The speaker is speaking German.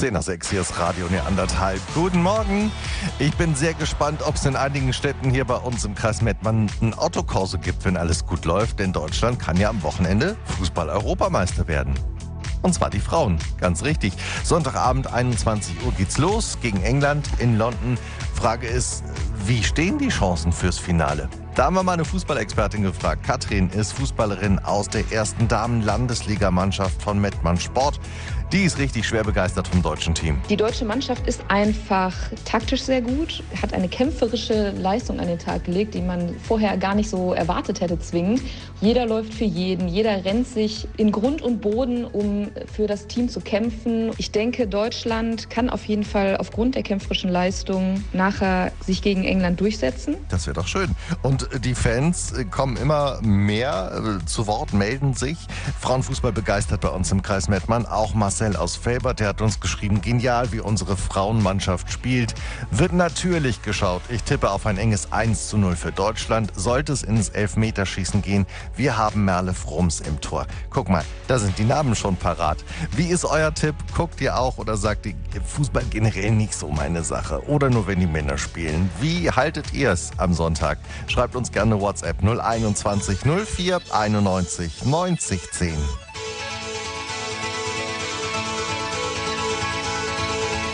10 nach 6, hier ist Radio Neandertal. Guten Morgen. Ich bin sehr gespannt, ob es in einigen Städten hier bei uns im Kreis Mettmann ein Autokorso gibt, wenn alles gut läuft. Denn Deutschland kann ja am Wochenende Fußball-Europameister werden. Und zwar die Frauen, ganz richtig. Sonntagabend 21 Uhr geht's los gegen England in London. Frage ist, wie stehen die Chancen fürs Finale? Da haben wir mal eine Fußballexpertin gefragt. Katrin ist Fußballerin aus der ersten Damen-Landesligamannschaft von Mettmann Sport. Die ist richtig schwer begeistert vom deutschen Team. Die deutsche Mannschaft ist einfach taktisch sehr gut, hat eine kämpferische Leistung an den Tag gelegt, die man vorher gar nicht so erwartet hätte zwingend. Jeder läuft für jeden, jeder rennt sich in Grund und Boden, um für das Team zu kämpfen. Ich denke, Deutschland kann auf jeden Fall aufgrund der kämpferischen Leistung nachher sich gegen England durchsetzen. Das wäre doch schön. Und die Fans kommen immer mehr zu Wort, melden sich. Frauenfußball begeistert bei uns im Kreis Mettmann. Auch Marcel aus Felbert, der hat uns geschrieben, genial, wie unsere Frauenmannschaft spielt. Wird natürlich geschaut. Ich tippe auf ein enges 1:0 für Deutschland. Sollte es ins Elfmeterschießen gehen, wir haben Merle Frums im Tor. Guck mal, da sind die Namen schon parat. Wie ist euer Tipp? Guckt ihr auch oder sagt ihr, Fußball generell nicht so meine Sache? Oder nur, wenn die Männer spielen? Wie haltet ihr es am Sonntag? Schreibt uns gerne WhatsApp 021 04 91 90 10.